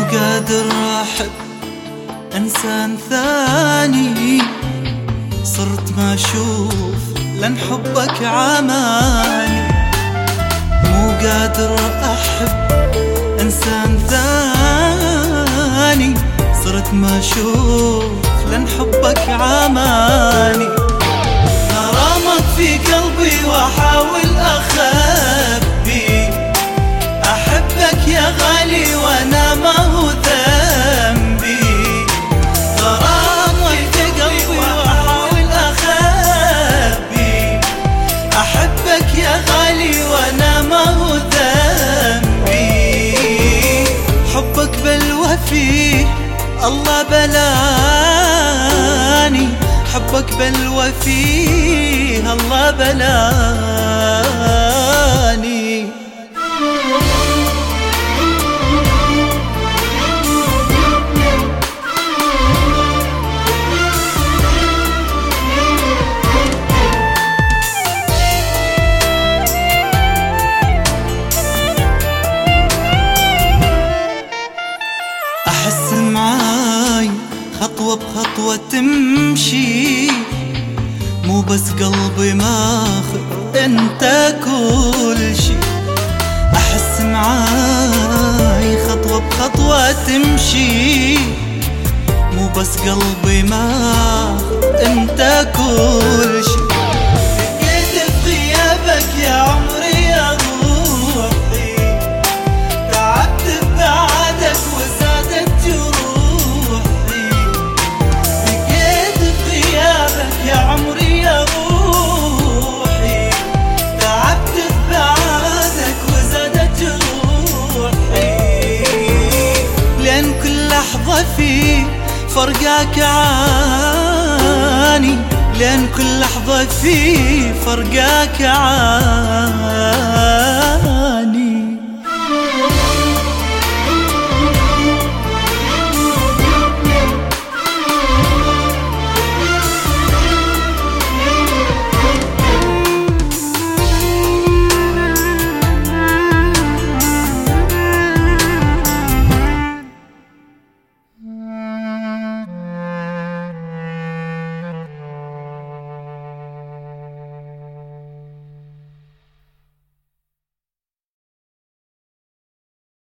قادر أحب إنسان ثاني، صرت ما أشوف لأن حبك عماني. مو قادر أحب إنسان ثاني، صرت ما أشوف لأن حبك عماني. غرامك في قلبي وأحاول أخبي، أحبك يا غالي وأنا ما هو ذنبي. غرامك في قلبي وأحاول أخبي، أحبك يا غالي وأنا ما هو ذنبي. حبك بلوى فيه الله بلاني، حبك بلوى فيه الله بلاني. أحس معاي خطوة بخطوة تمشي، مو بس قلبي ماخذ انت كل شي. أحس معاي خطوة بخطوة تمشي، مو بس قلبي ماخذ انت كل شي. بقيت بغيابك يا عمري يا روحي، تعبت ببعدك وزادت جروحي. بقيت بغيابك يا عمري يا روحي، تعبت ببعدك وزادت جروحي. لأن كل لحظة في فرقاك عاني، لأن كل لحظة في فرقاك عاني.